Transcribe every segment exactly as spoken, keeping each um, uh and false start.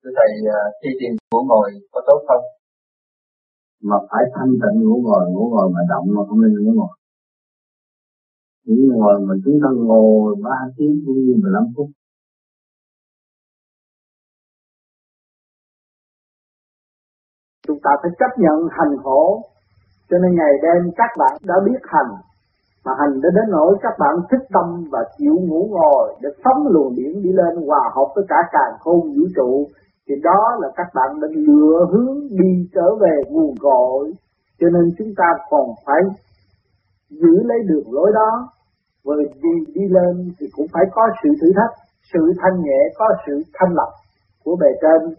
Thưa Thầy, khi thiền ngủ ngồi có tốt không? Mà phải thanh tịnh ngủ ngồi, ngủ ngồi mà động mà không nên ngủ ngồi. Ngủ ngồi mà chúng ta ngồi ba tiếng cũng như mười lăm phút. Chúng ta phải chấp nhận hành khổ. Cho nên ngày đêm các bạn đã biết hành, mà hành đã đến nỗi các bạn thích tâm và chịu ngủ ngồi để phóng luồng điển đi lên hòa hợp với cả càn khôn vũ trụ, thì đó là các bạn đã lựa hướng đi trở về nguồn cội. Cho nên chúng ta còn phải giữ lấy đường lối đó, bởi vì đi lên thì cũng phải có sự thử thách, sự thanh nhẹ, có sự thanh lập của bề trên.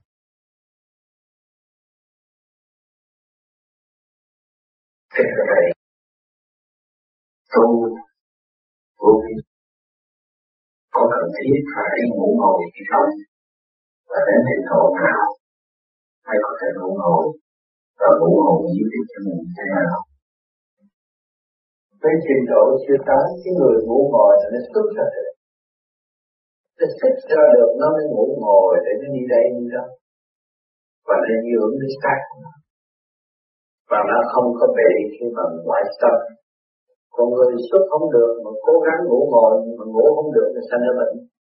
Thưa Thầy, tu vô vi có cần thiết phải ngủ ngồi hay không? Và đến trình độ nào hay có thể ngủ ngồi và ngủ ngồi dưới được cho mình thế nào? Với trình độ chưa tới, cái người ngủ ngồi là nó xuất ra được. Nó xuất ra được nó mới ngủ ngồi để nó đi đây đi đó. Và nó dưỡng cái xác. Và nó không có bị khi mà ngoại tâm. Còn người xuất không được mà cố gắng ngủ ngồi mà ngủ không được thì sanh ra bệnh.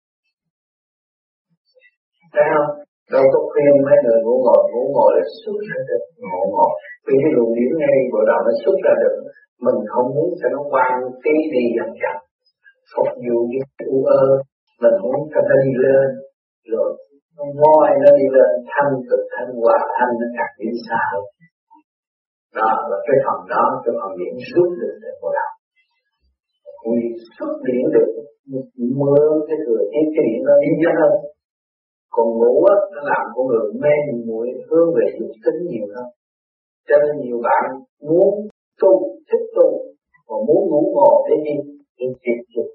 Thấy không? Đâu có khuyên mấy người ngủ ngồi, ngủ ngồi là xuất ra được, ngủ ngồi. Vì cái luồng điển ngay bộ đầu nó xuất ra được, mình không muốn cho nó quan tí đi dần dần. Phục vụ như u ơ, mình muốn cho nó đi lên, rồi nó ngoi nó đi lên, thanh cực thanh hòa thanh nó càng đi xa hơn. Đó là cái phần đó, cái phần điển xuất được để bộ đầu. Vì xuất điển được, mưa cái thừa tiếp cái điển nó đi nhanh hơn. Còn ngủ á, nó làm con người mê muội hướng về dục tính nhiều hơn. Cho nên nhiều bạn muốn tu, thích tu, còn muốn ngủ ngồi để đi, để chịu chịu.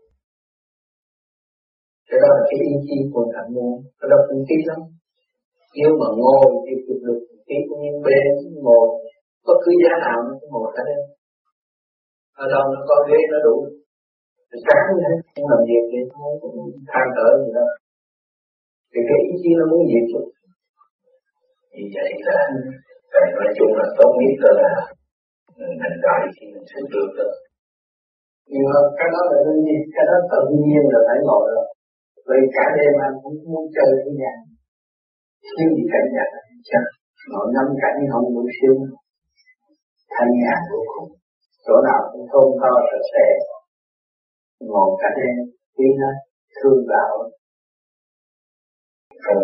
Cái đó là cái ý chí của thằng muốn, cái đó cũng tí lắm. Nhưng mà ngồi thì chịu được tí cũng như bên ngồi, bất cứ giá nào nó cũng ngồi ở đây. Ở đâu nó có ghế nó đủ. Sáng như thế, không làm việc thì không than thở gì đâu. Thì cái ý chí nó muốn diệt chút. Vì vậy là, vậy nói chung là tốt nhất là mình đại khi mình sẽ được được. Nhưng mà cái đó là đương nhiên, cái đó tự nhiên là phải ngồi rồi. Vì cả đêm anh cũng muốn chơi cái nhà. Thiếu gì cảnh nhà là chắc. Ngồi ngắm cảnh không đủ siêu. Thanh nhàn vô cùng. Chỗ nào cũng thôn to sạch sẽ. Ngồi cả đêm, tiếng hết, thương đạo. Ờ,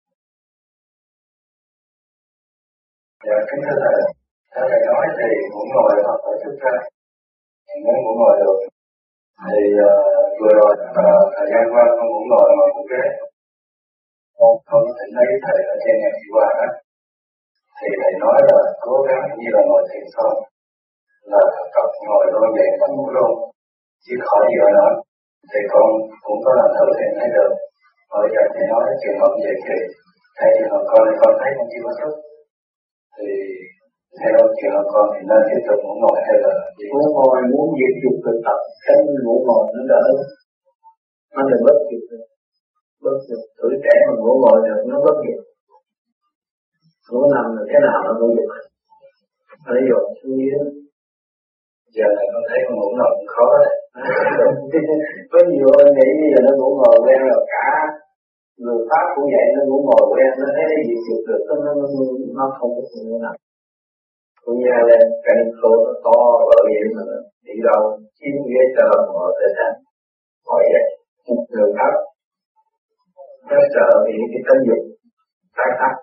dạ, kính thưa Thầy, theo Thầy nói thì cũng ngồi hoặc phải xuất ra, muốn cũng ngồi được. Thì uh, vừa rồi uh, thời gian qua con cũng ngồi mà cũng ghé. Con không thể thấy Thầy ở trên nhà đi qua đó. Thì Thầy nói là cố gắng như là ngồi thiền sâu, là tập ngồi đôi dậy và ngủ luôn, chứ khỏi gì nữa. Thì con cũng có làm thử thì thấy được. Bây giờ Thầy nói trường hợp vậy thì theo trường hợp con thì con thấy con chưa có sức. Thì theo trường hợp con thì nên tiếp tục ngủ ngồi hay là ngủ ngồi muốn diệt dục tự tập, cái ngủ ngồi nó đỡ. Nó đừng bất dục được. Bất dục, tuổi trẻ mà ngủ ngồi được nó bất dục. Ngủ nằm là thế nào nó cũng dục. Nó dục xuống dưới. Giờ là con thấy con ngủ ngồi cũng khó đấy. Có nhiều người nghĩ bây giờ nó ngủ ngồi quen rồi cả người Pháp cũng vậy, nó ngủ ngồi quen, nó thấy nó diệt dục được, nó, nó, nó không có sự ngủ nằm. Cũng nhà lên, cái khổ nó to, ở vậy mà nó đi đâu, chiếm ghế cho ngồi tới thành. Hỏi vậy, người Pháp nó sợ vì cái tâm dục tái phát.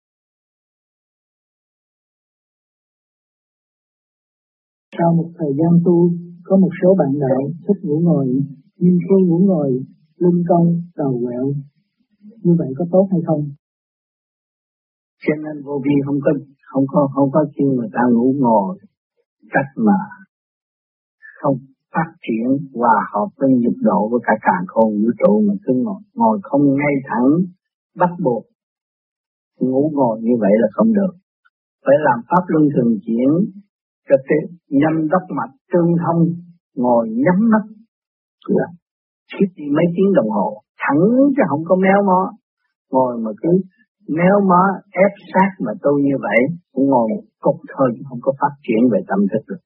Sau một thời gian tu, có một số bạn đạo thích ngủ ngồi, nhưng khi ngủ ngồi, lưng cong, đầu quẹo. Như vậy có tốt hay không? Cho nên vô vi không có không có không có kêu người ta ngủ ngồi cách mà không phát triển hòa hợp với nhịp độ với cả càn khôn vũ trụ, mà cứ ngồi ngồi không ngay thẳng, bắt buộc ngủ ngồi như vậy là không được. Phải làm pháp luân thường chuyển cho cái nhâm đốc mạch tương thông, ngồi nhắm mắt là thiết đi mấy tiếng đồng hồ thẳng chứ không có méo mó, Ngồi mà cứ nếu má ép sát mà tu như vậy, cũng ngồi một cục thôi chứ không có phát triển về tâm thức được.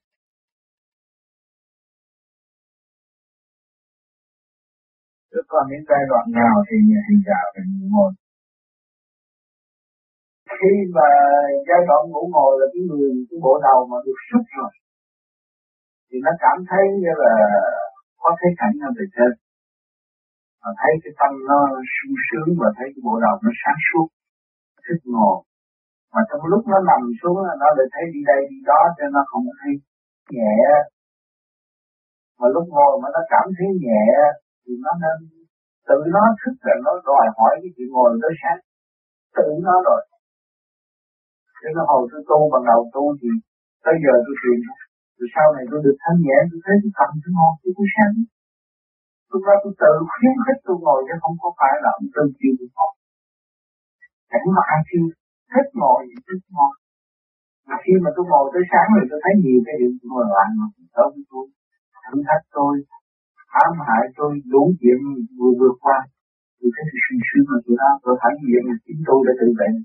Chứ còn đến giai đoạn nào thì hành giả phải ngủ ngồi. Khi mà giai đoạn ngủ ngồi là cái người, cái bộ đầu mà được xúc rồi, thì nó cảm thấy như là có thấy cảnh ở bề trên, mà thấy cái tâm nó sung sướng và thấy cái bộ đầu nó sáng suốt, thích ngồi. Mà trong lúc nó nằm xuống nó lại thấy đi đây đi đó cho nó không thấy nhẹ. Mà lúc ngồi mà nó cảm thấy nhẹ thì nó nên tự nó thức là nó đòi hỏi cái chuyện ngồi tới sáng, tự nó rồi. Thế nó hồi tôi tu bằng đầu tu thì tới giờ tôi truyền, từ sau này tôi được thanh nhẹ, tôi thấy cái tâm tôi ngon, tôi cũng sáng. Lúc đó tôi tự khuyến khích tôi ngồi chứ không có phải là ông tư chiêu tôi ngồi. Chẳng mà ai kêu thích ngồi thì thích ngồi. Mà khi mà tôi ngồi tới sáng rồi tôi thấy nhiều cái điều tôi ngồi lại mà đó với tôi. Thử thách tôi, ám hại tôi, đủ chuyện vừa vượt qua. Tôi thấy tôi sung sướng mà tôi đó, tôi phải gì mà chính tôi đã tự bệnh.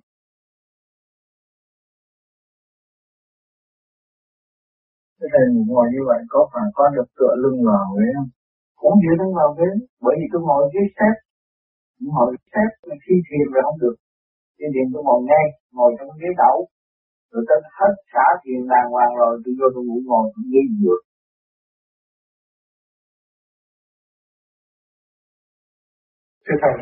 Thế thầy ngồi như vậy có phải có được tựa lưng vào ghế không? Cũng dựa lưng vào ghế, bởi vì tôi ngồi dưới xếp. Ngồi xếp mà khi thiền rồi không được. Khi thiền tôi ngồi ngay, ngồi trong ghế đẩu. Rồi tôi hết xả thiền đàng hoàng rồi, tôi vô tôi ngủ ngồi, tôi ghế dựa. Thưa Thầy,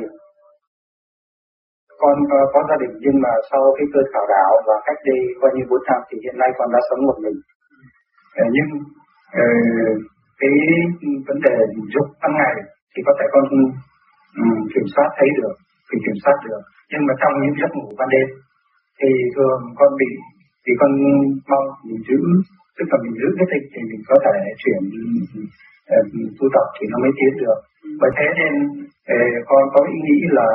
con uh, có gia đình nhưng mà sau khi tôi khảo đạo và cách đây coi như bốn năm thì hiện nay con đã sống một mình. Uh, nhưng uh, cái vấn đề dục tăng ngày thì có thể con um, kiểm soát thấy được, thì kiểm soát được. Nhưng mà trong những giấc ngủ ban đêm thì thường con bị, thì con mong mình giữ, tức là mình giữ cái tịch thì mình có thể chuyển uh, tu tập thì nó mới tiến được. Bởi thế nên uh, con có ý nghĩ là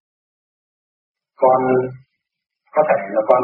con có thể là con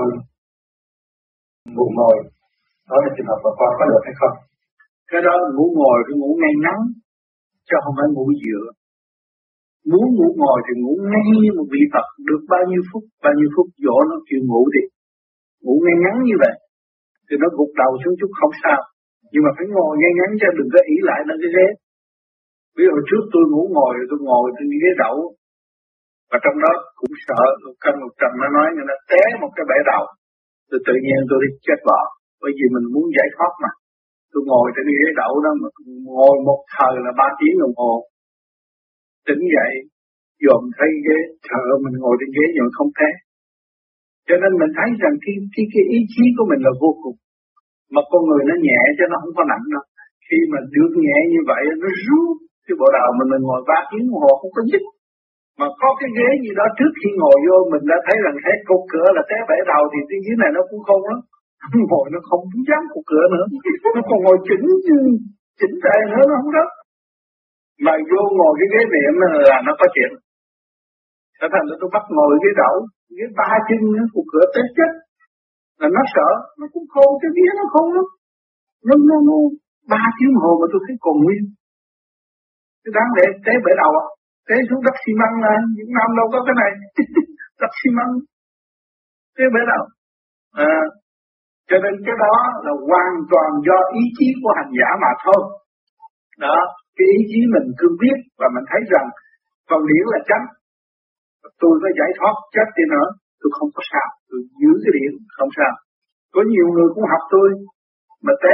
ngủ ngồi, đó là trường hợp của con có được hay không? Cái đó ngủ ngồi thì ngủ ngay ngắn, chứ không phải ngủ dựa. Muốn ngủ ngồi thì ngủ ngay như một vị Phật, được bao nhiêu phút, bao nhiêu phút dỗ nó chịu ngủ đi. Ngủ ngay ngắn như vậy, thì nó gục đầu xuống chút không sao. Nhưng mà phải ngồi ngay ngắn chứ đừng có ỷ lại lên cái ghế. Ví dụ trước tôi ngủ ngồi, tôi ngồi trên cái ghế đậu, và trong đó cũng sợ, cân một trầm nó nói người ta té một cái bể đầu. Tôi tự nhiên tôi đi chết vợ, bởi vì mình muốn giải thoát mà. Tôi ngồi trên cái ghế đậu đó mà ngồi một thời là ba tiếng đồng hồ. Tỉnh dậy, dòm thấy ghế, trời ơi mình ngồi trên ghế nhưng không té. Cho nên mình thấy rằng khi, khi cái ý chí của mình là vô cùng. Mà con người nó nhẹ cho nó không có nặng đâu. Khi mà được nhẹ như vậy nó rút cái bộ đầu mình, mình ngồi ba tiếng đồng hồ không có dứt. Mà có cái ghế như đó trước khi ngồi vô mình đã thấy rằng thấy cột cửa là té bể đầu thì cái dưới này nó cũng không lắm. Ngồi nó không dám cột cửa nữa. Nó còn ngồi chỉnh chỉnh tề nữa nó không đó. Mà vô ngồi cái ghế niệm là nó có chuyện. Thế thành ra tôi bắt ngồi ghế đậu, ghế ba chân nó cột cửa té chết. Là nó sợ, nó cũng khôn, cái ghế nó khôn lắm. Nó nó nó ba tiếng hồ mà tôi thấy còn nguyên. Cái đáng lẽ té bể đầu à. Té xuống đất xi măng là những năm đâu có cái này. Đất xi măng té bể đầu. À, cho nên cái đó là hoàn toàn do ý chí của hành giả mà thôi. Đó, cái ý chí mình cứ biết và mình thấy rằng phần điển là chánh. Tôi có giải thoát chết đi nữa, tôi không có sao, tôi giữ cái điển không sao. Có nhiều người cũng học tôi mà té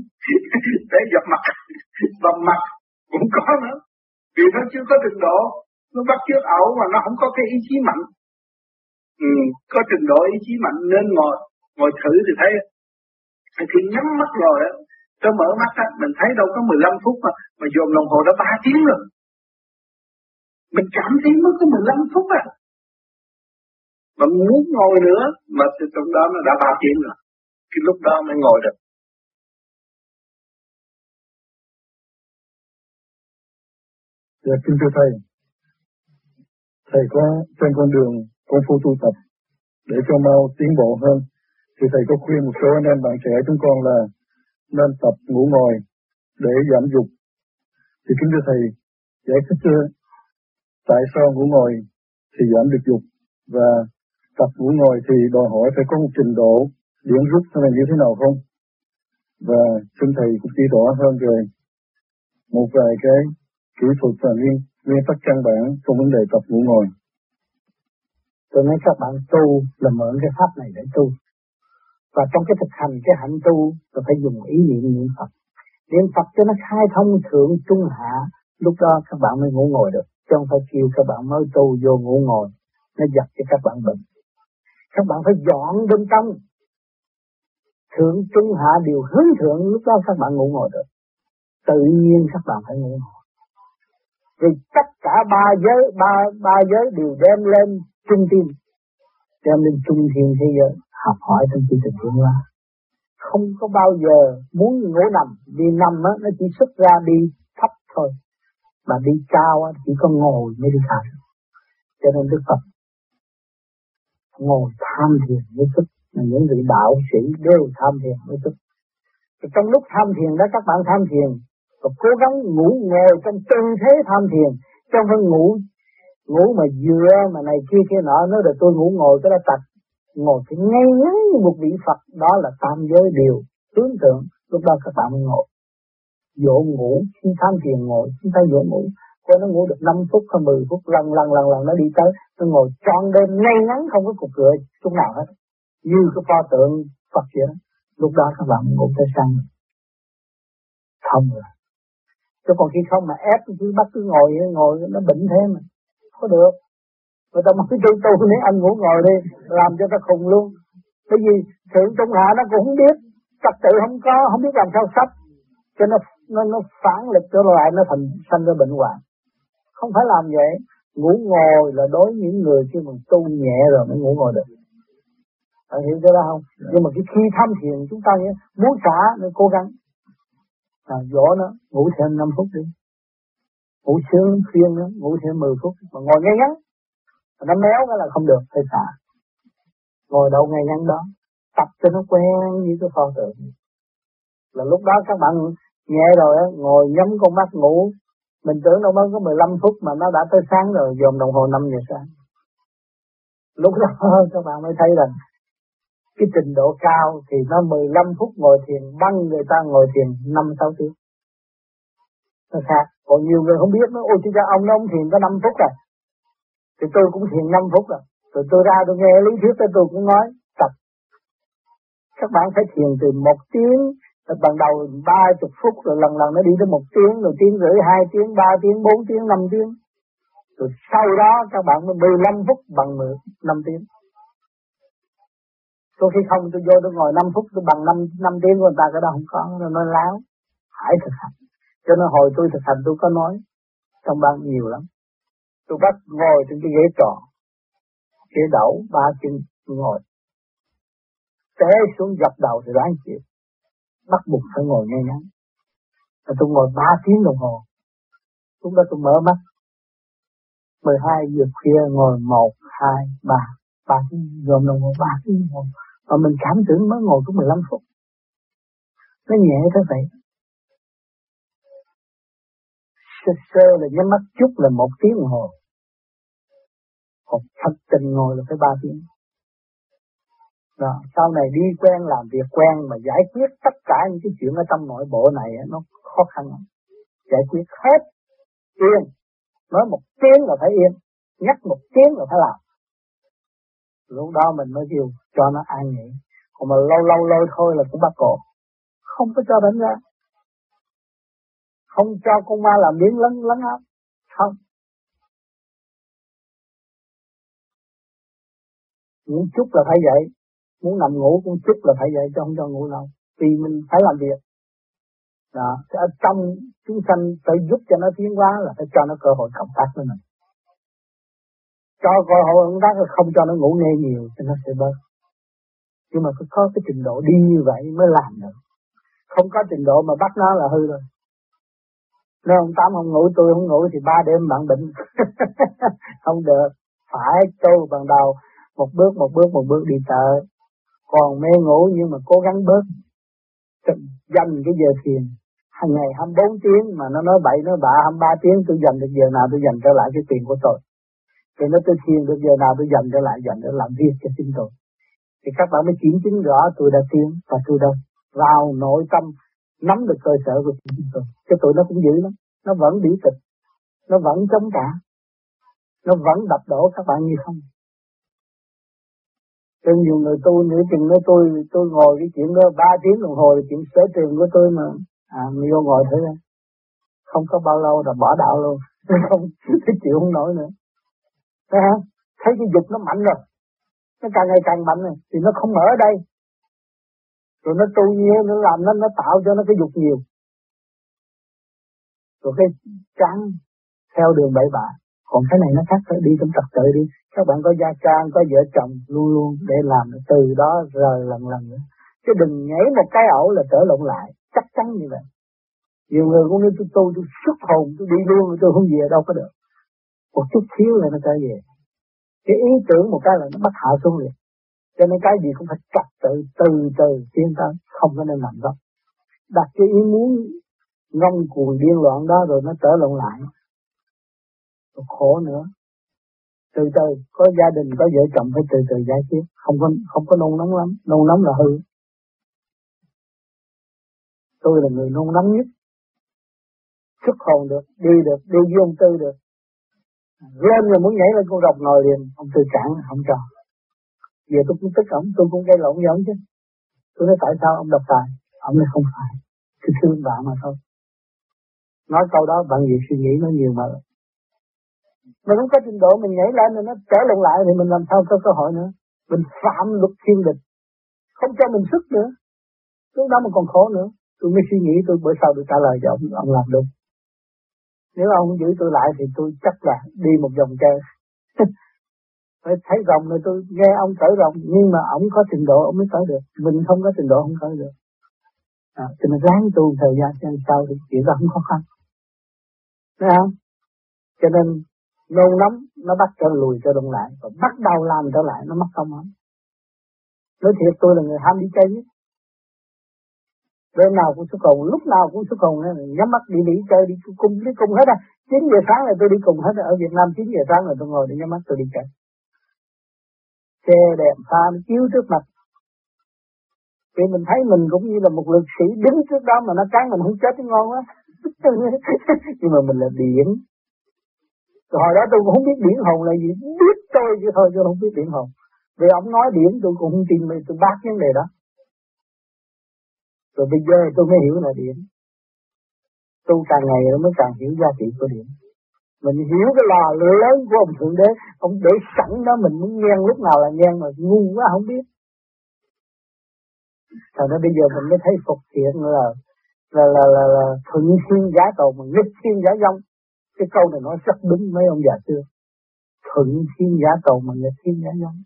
té dập mặt, bầm mặt cũng có nữa. Vì nó chưa có trình độ, nó bắt chước ẩu mà nó không có cái ý chí mạnh. Ừ, có trình độ ý chí mạnh nên ngồi, ngồi thử thì thấy. Khi nhắm mắt rồi á, tôi mở mắt á, mình thấy đâu có mười lăm phút mà, mà dồn đồng hồ đã ba tiếng rồi. Mình cảm thấy mới có mười lăm phút à. Mà muốn ngồi nữa, mà từ trong đó nó đã ba tiếng rồi. Cái lúc đó mới ngồi được. Dạ, kính thưa Thầy, Thầy có trên con đường công phu tu tập để cho mau tiến bộ hơn, thì Thầy có khuyên một số anh em bạn trẻ chúng con là nên tập ngủ ngồi để giảm dục. Thì kính thưa Thầy, giải thích tại sao ngủ ngồi thì giảm được dục, Và tập ngủ ngồi thì đòi hỏi phải có một trình độ điểm rút hay là như thế nào không? Và xin thầy cũng chỉ rõ hơn về một vài cái kỹ thuật và nguyên, nguyên tắc căn bản trong vấn đề tập ngủ ngồi. Tôi nói các bạn tu là mượn cái pháp này để tu. Và trong cái thực hành cái hạnh tu là phải dùng ý niệm niệm Phật. Niệm Phật cho nó khai thông thượng trung hạ, lúc đó các bạn mới ngủ ngồi được. Chứ không phải kêu các bạn mới tu vô ngủ ngồi, nó giật cho các bạn bệnh. Các bạn phải dọn bên trong. Thượng trung hạ đều hướng thượng, lúc đó các bạn ngủ ngồi được. Tự nhiên các bạn phải ngủ ngồi. Vì tất cả ba giới, ba, ba giới đều đem lên trung tim, đem lên trung thiên thế giới, học hỏi trong chương trình tiến hóa. Không có bao giờ muốn ngủ nằm, đi nằm á, nó chỉ xuất ra đi thấp thôi. Mà đi cao á, chỉ có ngồi mới đi thẳng. Cho nên Đức Phật ngồi tham thiền mới thức. Những vị đạo sĩ đều tham thiền mới thức. Trong lúc tham thiền đó các bạn tham thiền, và cố gắng ngủ ngồi trong tư thế tham thiền, chứ không phải ngủ ngủ mà dựa mà này kia kia nọ, nói là tôi ngủ ngồi cái đó tạch. Ngồi phải ngay ngắn như một vị Phật, đó là tam giới điều hướng tượng, lúc đó các bạn mới ngồi. Dỗ ngủ, khi tham thiền ngồi, chúng ta dỗ ngủ, coi nó ngủ được năm phút hay mười phút, lần lần lần lần nó đi tới, nó ngồi trọn đêm ngay ngắn không có cục cửa chút nào hết, như cái pho tượng Phật vậy đó. Lúc đó các bạn ngủ tới sáng, không rồi. Chứ còn khi không mà ép cứ bắt cứ ngồi ngồi nó bệnh thế mà có được. Người ta mới tu tu nếu anh ngủ ngồi đi, làm cho ta khùng luôn. Bởi vì thượng trung hạ nó cũng không biết, trật tự không có, không biết làm sao sắp, cho nó nó nó phản lực trở lại, nó thành sanh ra bệnh hoạn. Không phải làm vậy. Ngủ ngồi là đối với những người khi mà tu nhẹ rồi mới ngủ ngồi được. Bạn hiểu cái đó không? Yeah. Nhưng mà cái khi tham thiền chúng ta nhé, muốn xả nên cố gắng. À, dỗ nó ngủ thêm năm phút đi. Ngủ sướng khuyên nó ngủ thêm mười phút, mà ngồi ngay ngắn. Nó méo cái là không được, phải xả. Ngồi đâu ngay ngắn đó, tập cho nó quen như cái pho tượng. Là lúc đó các bạn nhẹ rồi á, ngồi nhắm con mắt ngủ, mình tưởng đâu mới có mười lăm phút mà nó đã tới sáng rồi, dòm đồng hồ năm giờ sáng. Lúc đó các bạn mới thấy rằng cái trình độ cao thì nó mười lăm phút ngồi thiền, băng người ta ngồi thiền năm sáu tiếng. Nó khác. Còn nhiều người không biết nó, ôi chứ cha ông nó ông thiền có năm phút rồi. Thì tôi cũng thiền năm phút rồi. Rồi tôi ra tôi nghe lý thuyết tôi cũng nói tập. Các bạn phải thiền từ một tiếng, ban đầu ba chục phút, rồi lần lần nó đi tới một tiếng, rồi tiếng rưỡi, hai tiếng, ba tiếng, bốn tiếng, năm tiếng. Rồi sau đó các bạn mới mười lăm phút bằng mười, năm tiếng. Tôi khi không tôi vô tôi ngồi năm phút tôi bằng năm tiếng của người ta, cái đó không có, nó nói láo. Hãy thực hành. Cho nên hồi tôi thực hành tôi có nói trong ban nhiều lắm. Tôi bắt ngồi trên cái ghế tròn, ghế đẩu, ba chân ngồi. Té xuống dập đầu thì ráng chịu. Bắt buộc phải ngồi ngay ngắn. Và tôi ngồi ba tiếng đồng hồ. Lúc đó tôi mở mắt. mười hai giờ khuya ngồi một, hai, ba. ba tiếng gồm đồng hồ, ba tiếng đồng hồ. Mà mình cảm tưởng mới ngồi có mười lăm phút. Nó nhẹ thế vậy. Sơ sơ là nhắm mắt chút là một tiếng đồng hồ. Còn thật tình ngồi là phải ba tiếng. Đó, sau này đi quen làm việc quen mà giải quyết tất cả những cái chuyện ở trong nội bộ này nó khó khăn lắm. Giải quyết hết yên, nói một tiếng là phải yên, nhắc một tiếng là phải làm. Lúc đó mình mới kêu cho nó an nghỉ. Còn mà lâu lâu lâu thôi là cũng bắt cổ. Không có cho đánh ra. Không cho con ma làm biến lấn lấn áp. Không. Muốn chút là phải vậy. Muốn nằm ngủ cũng chút là phải vậy, chứ không cho ngủ lâu. Vì mình phải làm việc. Đó. Ở trong chúng sanh phải giúp cho nó tiến hóa là phải cho nó cơ hội cộng tác với mình. Cho cơ hội cộng tác là không cho nó ngủ nghe nhiều cho nó sẽ bớt. Nhưng mà phải có cái trình độ đi như vậy mới làm được. Không có trình độ mà bắt nó là hư rồi. Nếu ông Tám không ngủ tôi không ngủ thì ba đêm bạn bệnh. Không được. Phải tu bằng đầu. Một bước một bước một bước đi tới. Còn mê ngủ nhưng mà cố gắng bớt. Dành cái giờ thiền. Hàng ngày hai mươi bốn tiếng mà nó nói bậy nói bạ hai mươi ba tiếng tôi dành được giờ nào tôi dành trở lại cái tiền của tôi. Rồi nói tôi thiền được giờ nào tôi dành trở lại, dành để làm việc cho chính tôi. Thì các bạn mới kiểm chứng rõ tôi đã tiến và tôi đã vào nội tâm nắm được cơ sở của chính tôi. Cái tụi nó cũng dữ lắm, nó vẫn biểu tịch, nó vẫn chống trả, nó vẫn đập đổ các bạn như không. Cho nhiều người tu nửa chừng nói tôi tôi ngồi cái chuyện đó ba tiếng đồng hồ là chuyện sở trường của tôi mà. À, mình vô ngồi thử ra. Không có bao lâu là bỏ đạo luôn. Không, cái chịu không nổi nữa. Thấy không? Thấy cái dục nó mạnh rồi. Nó càng ngày càng mạnh rồi. Thì nó không mở ở đây. Rồi nó tu nhiều, nó làm nó, nó tạo cho nó cái dục nhiều. Rồi cái chán theo đường bậy bạ. Còn cái này nó khác, phải đi trong trật tự đi. Các bạn có gia trang, có vợ chồng luôn luôn để làm từ đó rời lần lần nữa. Chứ đừng nhảy một cái ẩu là trở lộn lại. Chắc chắn như vậy. Nhiều người cũng nói tôi tu, tôi xuất hồn, tôi đi luôn, tôi không về đâu có được. Một chút thiếu là nó trở về. Cái ý tưởng một cái là nó bắt hạ xuống liền. Cho nên cái gì cũng phải trật tự, từ từ tiến tới, không có nên làm đó. Đặt cái ý muốn ngông cuồng điên loạn đó rồi nó trở lộn lại. Rồi khổ nữa. Từ từ, có gia đình, có vợ chồng phải từ từ giải quyết. Không có, không có nôn nóng lắm, nôn nóng là hư. Tôi là người nôn nóng nhất. Xuất hồn được, đi được, đi với ông Tư được. Lên rồi muốn nhảy lên con rồng nồi liền, ông Tư cản không cho. Giờ tôi cũng tức ổng, tôi cũng gây lộn với ổng chứ. Tôi nói tại sao ông độc tài? Ông nói không phải, tôi thương bạn mà thôi. Nói câu đó bạn gì suy nghĩ nó nhiều mà. Mình không có trình độ mình nhảy lên rồi nó trở lộn lại thì mình làm sao có cơ hội nữa. Mình phạm luật thiên địch, không cho mình sức nữa. Lúc đó mình còn khổ nữa. Tôi mới suy nghĩ tôi bữa sau tôi trả lời cho ông, ông làm đúng. Nếu ông không giữ tôi lại thì tôi chắc là đi một vòng chơi. Phải thấy rồng rồi tôi nghe ông cởi rồng, nhưng mà ông có trình độ ông mới cởi được, mình không có trình độ không cởi được. À, cho nên ráng tu thời gian cho sau thì chuyện đó không khó khăn. Thấy không? Cho nên nôn nóng nó bắt cho lùi cho đông lại, và bắt đầu làm trở lại nó mất công lắm. Nói thiệt tôi là người ham đi chơi nhất. Đêm nào cũng xuất hồn, lúc nào cũng xuất hồn, nhắm mắt đi đi chơi đi cùng đi cùng hết á. chín giờ sáng là tôi đi cùng hết, ở Việt Nam chín giờ sáng là tôi ngồi để nhắm mắt tôi đi chơi. Xe đèn pha nó chiếu trước mặt. Vì mình thấy mình cũng như là một lực sĩ đứng trước đó mà nó cán mình không chết thì ngon quá. Nhưng mà mình là điển. Rồi hồi đó tôi cũng không biết điển hồn là gì, biết tôi chứ thôi chứ không biết điển hồn. Vì ông nói điển tôi cũng không tin, tôi bác vấn đề đó. Rồi bây giờ tôi mới hiểu là điển. Tu càng ngày mới càng hiểu giá trị của điển. Mình hiểu cái lò lớn của ông Thượng Đế, ông để sẵn đó mình muốn nhen lúc nào là nhen mà ngu quá không biết. Thật ra bây giờ mình mới thấy phục thiện là là là là, là thuận thiên giả tồn mà nghịch thiên giả dông. Cái câu này nói rất đúng mấy ông già xưa. Thuận thiên giả tồn mà nghịch thiên giả dông.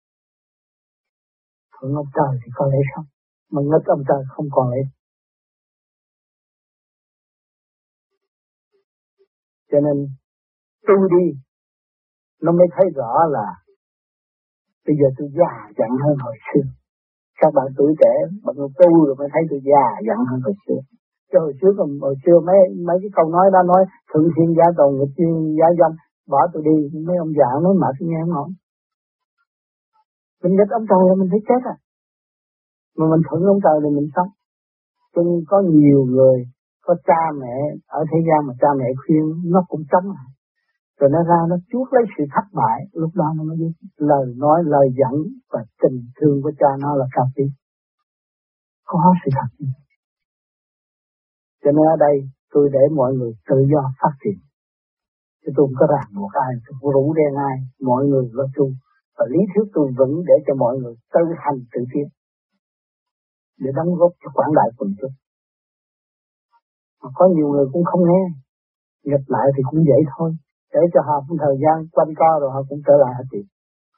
Thuận ông trời thì có lẽ không, mà nghịch ông trời không còn lẽ. Cho nên tu đi nó mới thấy rõ là bây giờ tôi già dặn hơn hồi xưa. Các bạn tuổi trẻ, bạn tu rồi mới thấy tôi già dặn hơn hồi xưa. Chứ hồi xưa còn hồi xưa mấy mấy cái câu nói đó nói thuận thiên giả tồn nghịch thiên giả dông, bỏ tôi đi, mấy ông già nói mà tôi nghe không nổi. Mình nghịch ông trời là mình thấy chết à. Mà mình thuận ông trời thì mình sống. Cho nên có nhiều người, có cha mẹ ở thế gian mà cha mẹ khuyên nó cũng chống lại. Rồi nó ra nó chuốc lấy sự thất bại, lúc đó nó mới biết lời nói, lời dẫn và tình thương của cha nó là cao quý. Có sự thật. Cho nên ở đây tôi để mọi người tự do phát triển. Chứ tôi không có ràng buộc ai, tôi không rủ đen ai, mọi người lo tu. Và lý thuyết tôi vững để cho mọi người tự hành tự tiến. Để đóng góp cho quảng đại quần chúng. Mà có nhiều người cũng không nghe. Nghịch lại thì cũng vậy thôi. Để cho họ một thời gian quanh co rồi họ cũng trở lại hết chuyện.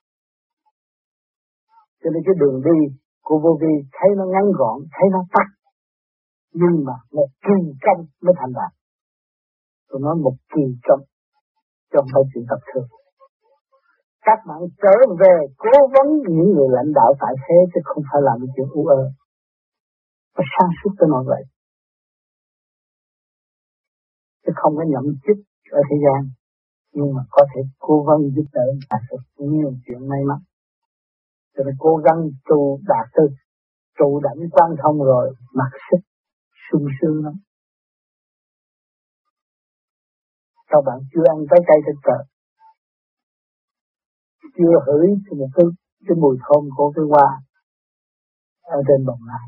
Cho nên cái đường đi của vô vi thấy nó ngắn gọn, thấy nó tắt. Nhưng mà một kỳ công mới thành đạt. Tôi nói một kỳ công, chứ không phải chuyện tập thường. Các bạn trở về cố vấn những người lãnh đạo tại thế, chứ không phải làm chuyện u ơ. Phải sáng suốt tới nói vậy. Chứ không có nhậm chức ở thế gian. nhưng mà có thể cố vấn giúp đỡ đạt được nhiều chuyện may mắn. Cho nên cố gắng tu đạt tư, trụ đảnh quan thông rồi mặc sức sung sướng lắm. Các bạn chưa ăn trái cây trên trời, chưa hửi một cái cái mùi thơm của cái hoa ở trên bồng lai,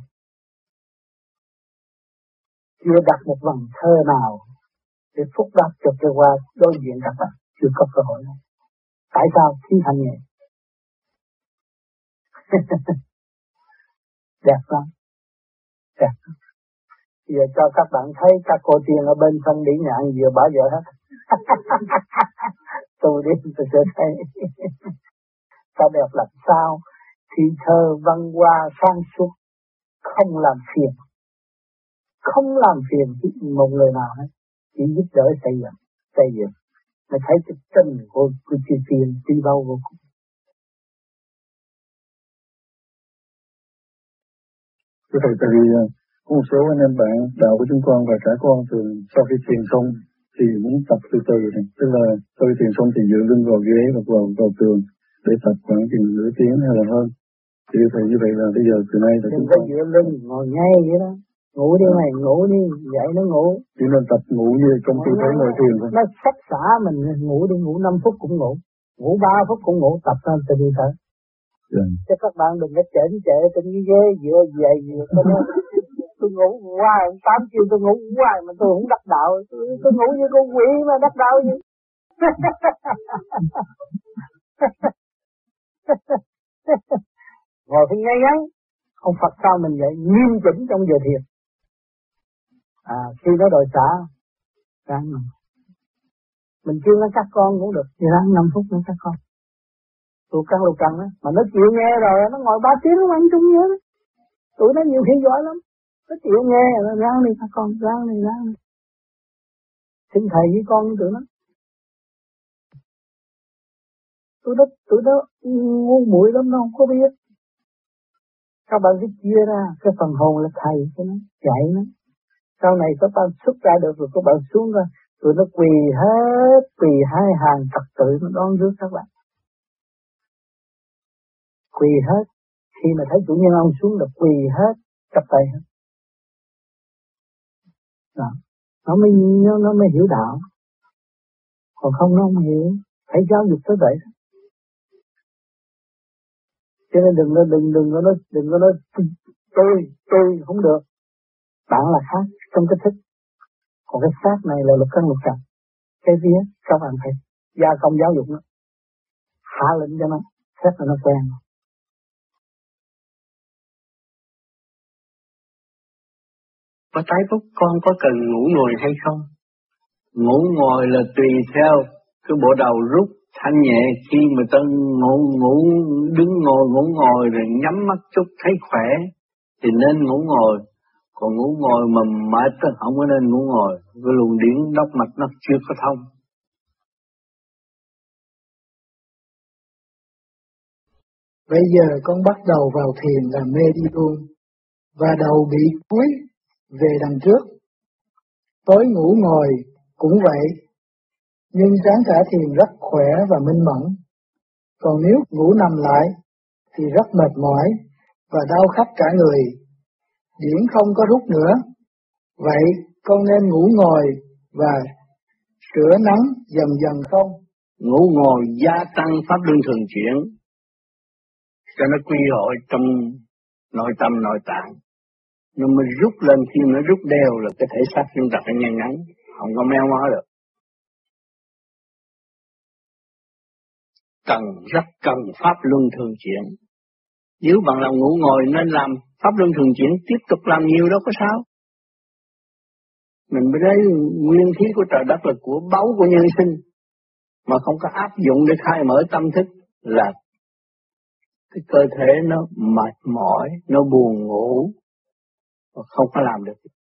chưa đặt một vần thơ nào để phúc đáp cho cái hoa đối diện các bạn, chưa có cơ hội này. Tại sao? Khí thanh nhẹ. Đẹp lắm, đẹp lắm. Giờ cho các bạn thấy các cô tiên ở bên sân Đĩ Nhạn vừa bỏ vợ hết. Tôi đi tôi sẽ thấy. Sao đẹp làm sao? Thì thơ văn hoa sang suốt, không làm phiền, không làm phiền một người nào hết, chỉ giúp đỡ xây dựng, xây dựng. Mới thấy cái tình của của chư tiên đi đâu vô cùng. Thưa thầy, tại vì có một số anh em bạn đạo của chúng con và cả con thường sau khi thiền xong thì muốn tập từ từ này, tức là sau khi thiền xong thì dựa lưng vào ghế và vào vào tường để tập khoảng chừng nửa tiếng hay là hơn. Thì thầy như vậy là bây giờ từ nay là chúng con dựa lưng ngồi ngay vậy đó, ngủ đi mày, ngủ đi, dậy nó ngủ. chỉ nên tập ngủ như trong tư thế ngồi thiền thôi. Nó sách xả mình, ngủ đi, ngủ năm phút cũng ngủ, ngủ ba phút cũng ngủ, tập lên từ đi tới. Yeah. Chứ các bạn đừng có chảnh chệ trên cái ghế dựa dậy dựa tôi nói tôi ngủ hoài, tám chiều tôi ngủ hoài mà tôi không đắc đạo, tôi, tôi ngủ như con quỷ mà đắc đạo gì. Ngồi phải ngay ngắn, ông Phật sao mình vậy, nghiêm chỉnh trong giờ thiền. À, khi nó đòi trả, ráng mình. Mình kêu nó các con cũng được, thì ráng năm phút nữa các con. Tụi căng lục căng đó, mà nó chịu nghe rồi, nó ngồi ba tiếng nó ăn chung nhớ đó. Tụi nó nhiều khi giỏi lắm, nó chịu nghe, nó ráng đi các con, ráng đi, ráng đi. Xin thầy với con tụi nó. Tụi nó, tụi nó ngu muội lắm, nó không có biết. Các bạn cứ chia ra, cái phần hồn là thầy cho nó, dạy nó. Sau này các bạn xuất ra được rồi, các bạn xuống ra, tụi nó quỳ hết, quỳ hai hàng trật tự nó đón rước các bạn. Quỳ hết, khi mà thấy chủ nhân ông xuống là quỳ hết, chắp tay hết. Đó. Nó mới nó, nó mới hiểu đạo. Còn không nó không hiểu, phải giáo dục tới vậy. Cho nên đừng có đừng đừng có nói đừng có nói tôi tôi không được. Bạn là khác trong cái thức. Còn cái xác này là lục căn lục trần. Cái vía các bạn phải gia công giáo dục nó, hạ lệnh cho nó, xét là nó quen. Có tái phúc con có cần ngủ ngồi hay không? Ngủ ngồi là tùy theo cái bộ đầu rút thanh nhẹ, khi mà ta ngủ ngủ đứng ngồi ngủ ngồi rồi nhắm mắt chút thấy khỏe thì nên ngủ ngồi. Còn ngủ ngồi mà mệt thì không có nên ngủ ngồi, cái luồng điển đốc mạch nó chưa có thông. Bây giờ con bắt đầu vào thiền là mê đi luôn, và đầu bị cúi về đằng trước. Tối ngủ ngồi cũng vậy, nhưng sáng cả thiền rất khỏe và minh mẫn. Còn nếu ngủ nằm lại thì rất mệt mỏi và đau khắp cả người, điển không có rút nữa. Vậy con nên ngủ ngồi và sửa nắng dần dần không? Ngủ ngồi gia tăng pháp luân thường chuyển, cho nó quy hội trong nội tâm nội tạng. Nhưng mà rút lên, khi nó rút đều là cái thể xác chúng ta phải nhanh ngắn, không có méo mó được. Cần, rất cần pháp luân thường chuyển. Nếu bằng lòng ngủ ngồi nên làm pháp luân thường chuyển, tiếp tục làm nhiều đâu có sao. Mình mới thấy nguyên khí của trời đất là của báu của nhân sinh, mà không có áp dụng để khai mở tâm thức là cái cơ thể nó mệt mỏi, nó buồn ngủ, và không có làm được